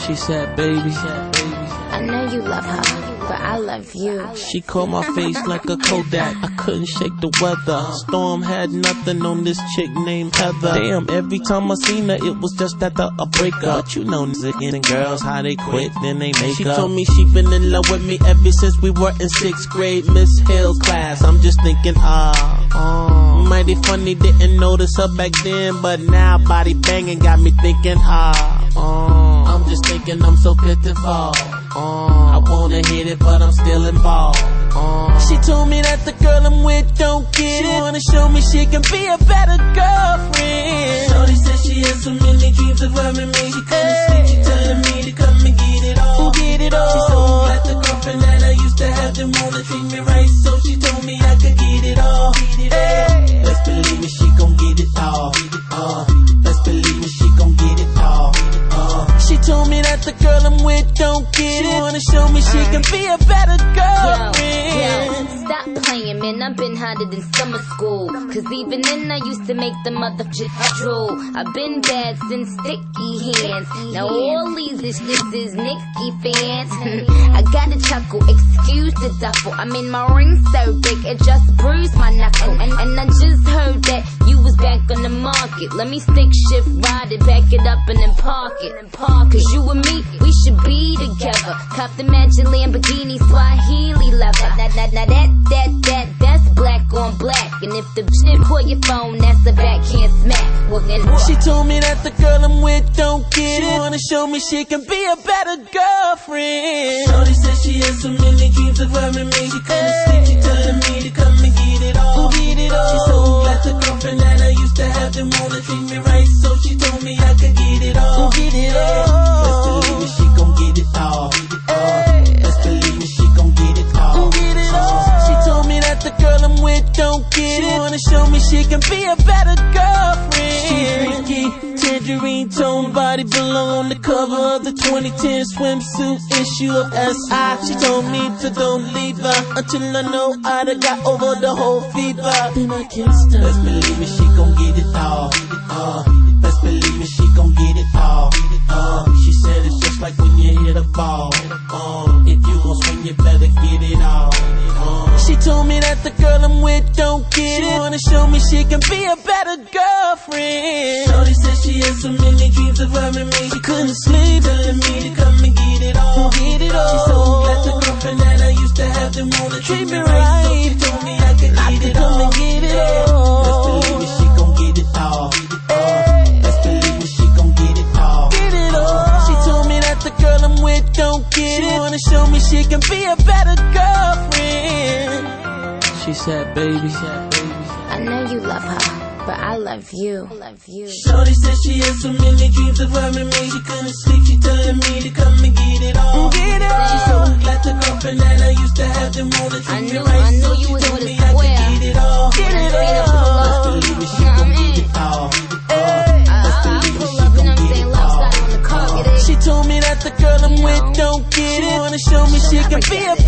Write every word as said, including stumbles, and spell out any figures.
She said, baby, I know you love her, but I love you. She caught my face like a Kodak. I couldn't shake the weather. Storm had nothing on this chick named Heather. Damn, every time I seen her, it was just after a breakup. But you know niggas and girls, how they quit, then they make she up. She told me she been in love with me ever since we were in sixth grade Miss Hill class. I'm just thinking, ah, oh, mighty funny, didn't notice her back then, but now body banging got me thinking, ah, oh, I'm just thinking I'm so pitiful. Uh, I wanna hit it, but I'm still involved. Uh, she told me that the girl I'm with don't get she it. She wanna show me she can be a better girlfriend. Shorty said she had so many dreams of loving me. She couldn't hey. sleep, she telling me to come and get it all. Get it all. She so glad the girlfriend that I used to have didn't wanna treat me right, so she told me I could get it all. Get it hey. Best believe me, she gon' get it all. Uh, best believe me, she gon' get it all. Uh, she told me that the girl I'm with don't get it. She wanna show me she can be a better girlfriend. Yo, yo, stop playing, man. I've been hotter than summer school. Cause even then I used to make the mother shit drool. I've been bad since sticky hands. Now all these this, this is Nicki fans. I gotta chuckle, excuse the duffel. I mean my ring so big it just bruised my knuckle. And, and I just heard that you was back on the market. Let me stick shift ride it, back it up and then park it. Cause you and me, we should be together. Cop the matching Lamborghini, Swahili leather. Now, now, now that, that, that, that's black on black. And if the shit call your phone, that's a backhand smack. Well, then what? She told me that the girl I'm with don't get she it. She wanna show me she can be a better girlfriend. Shorty said she had so many dreams of loving me. She couldn't hey. sleep, she telling me to come and get it all. Get it all. She so glad the girlfriend that I used to have didn't wanna treat me right, so she told me I could get it all. Get it all. Best believe me, she gon' get it all. Uh, best believe me, she gon' get it all. Get it all. She told me that the girl I'm with don't get it. She wanna show me she can be a better girlfriend. She freaky, tangerine tone body belong on the cover of the twenty ten swimsuit issue of S I. She told me to don't leave her until I know I done got over the whole fever. Then I can't stop. Best believe me, she gon' get it all. Uh, best believe me, she gon' get it all. Uh, she said it's just like when you hit a ball. Uh, if you gon' swing, you better get it all. Uh, she told me that the girl I'm with don't get it. She wanna show me she can be a better girlfriend. Shorty said she had so many dreams of loving me. She couldn't sleep, telling me to come and get it all. Get it all. She so glad the girlfriend that I used to have didn't wanna treat me right, so she told me I could I get could it come all. and get it all. Best believe me, she gon' get it all. Uh, best believe me, she gon' get it all. Get it all. She told me that the girl I'm with don't get it. She wanna show me she can be a better girlfriend. She said, baby, I know you love her, but I love you. I love you. Shorty said she had so many dreams of loving me. She couldn't sleep, she telling me to come and get it all. Get it all. She so glad the girlfriend that I used to have didn't wanna treat I me knew, right, I knew so you she was told with a me I could square. get it all. Get it all. Best believe me, she gon' get it all. Best believe me, she gon' get it all. Lopsided on the carpet. She told me that the girl I'm with don't get it. She wanna show me she can be a